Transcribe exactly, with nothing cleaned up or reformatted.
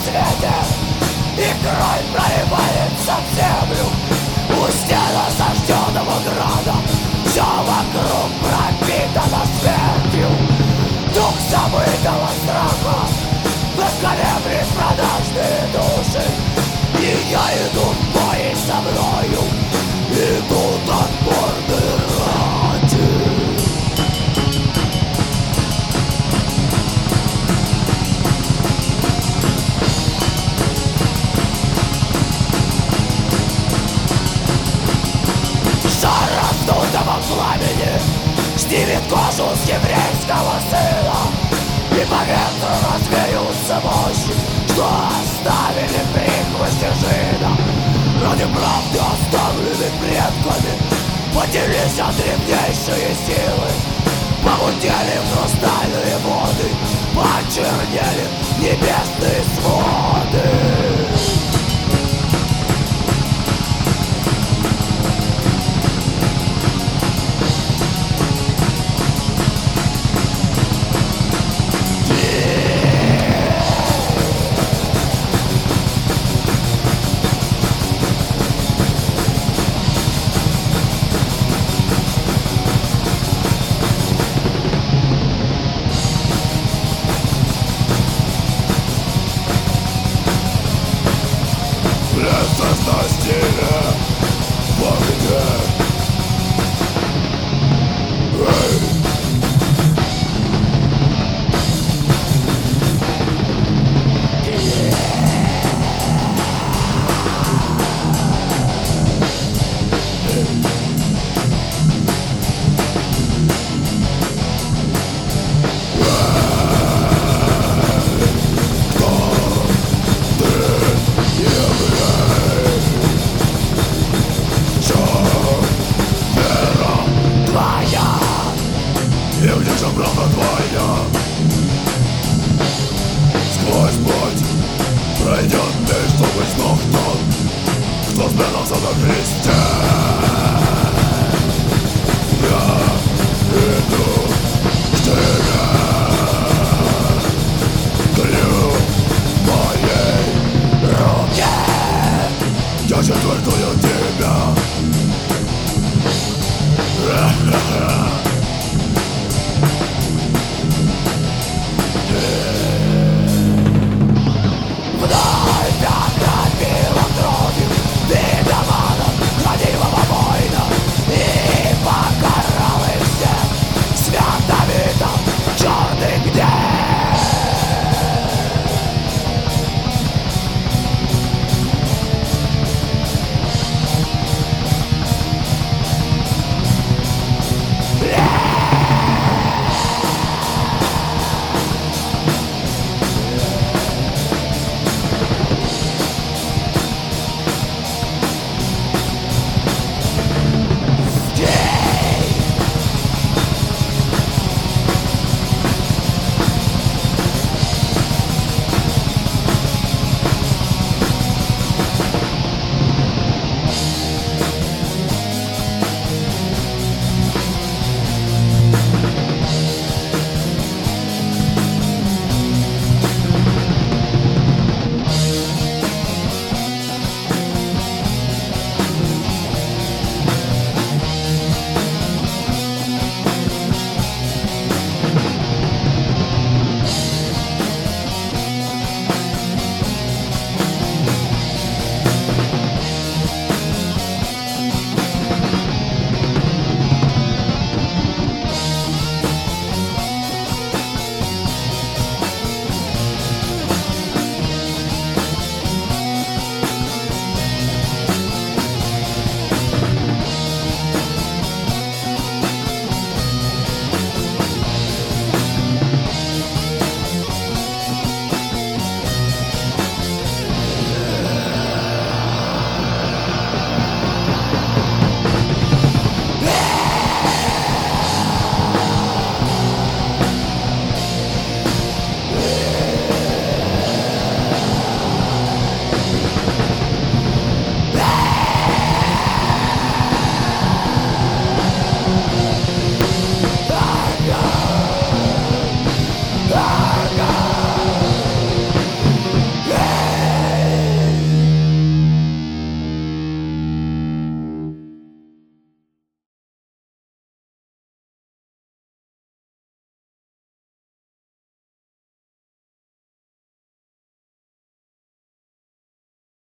свете, и кровь проливается в землю. У стен осажденного града все вокруг пропитано смертью. Дух забытого страха заколеблет продажные души. И я иду в бой со мною, идут отборные рати. Жар раздутого пламени снимет кожу с еврейского сына, и по ветру развеются мощи, что оставили прихвости жида. Ради правды, оставлены предками, поделись от древнейшие силы. Помутнели хрустальные воды, почернели небесные своды. На стене в огне. Эй! Правда твоя сквозь путь пройдет ты, чтобы снов тот, кто спрятался на кресте. Я иду к тебе, даю моей руке. Я четвертую тебя. Черный гнев.